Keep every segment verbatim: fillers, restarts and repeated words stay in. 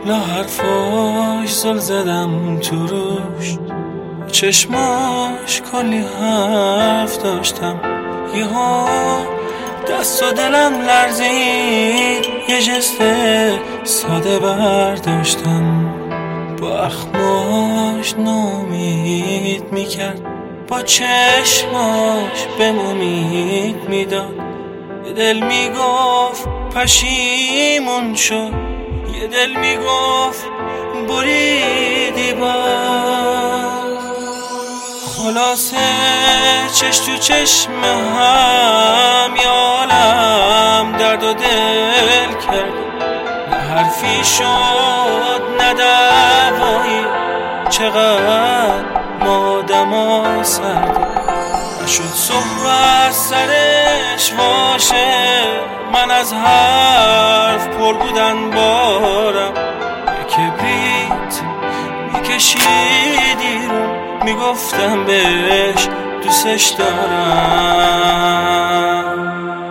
لا حرفاش زل زدم تو روش، چشماش کلی حرف داشتم. یهو دست و دلم لرزید، یه جست ساده برداشتم. با اخماش نامید میکرد، با چشماش بهم امید میداد. یه دل میگفت پشیمون شد، یه دل میگفت بریدی باز. خلاصه چش تو چشم هم، یه عالم درد و دل کرد. نه حرفی شد نه دوایی، چقدر ما دما سردیم. نشد صحبت سرش باشه، من از حرف پر بودن بارم. یه کبریت میکشیدی رو، میگفتم بهش دوستش دارم.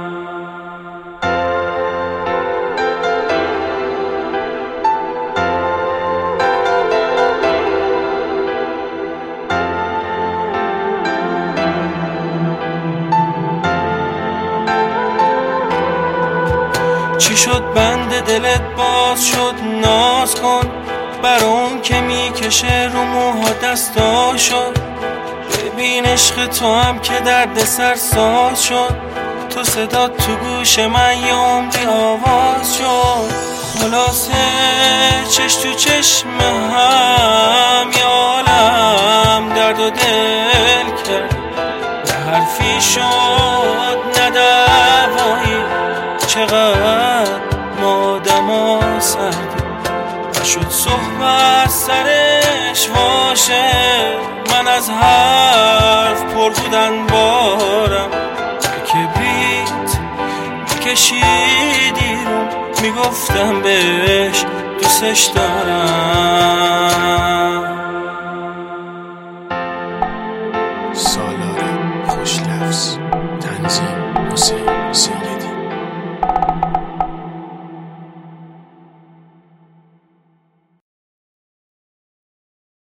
چی شد بند دلت باز شد؟ ناز کن بر اون که میکشه رو موها دستاشو. ببین عشق تو هم که درد سر ساز شد. تو صدا تو گوش من یه عمری آواز شد. خلاصه چش تو چشم هم، یه عالم درد و دل کرد. نه حرفی شد نه دوایی، چقدر ما دما سردیم. نشد صحبت سرش باشه، من از حرف پر بودن بارم. یه کبریت میکشیدی رو، میگفتم بهش دوستش دارم. سالار خوش لفظ، تنظیم حسین حسینی.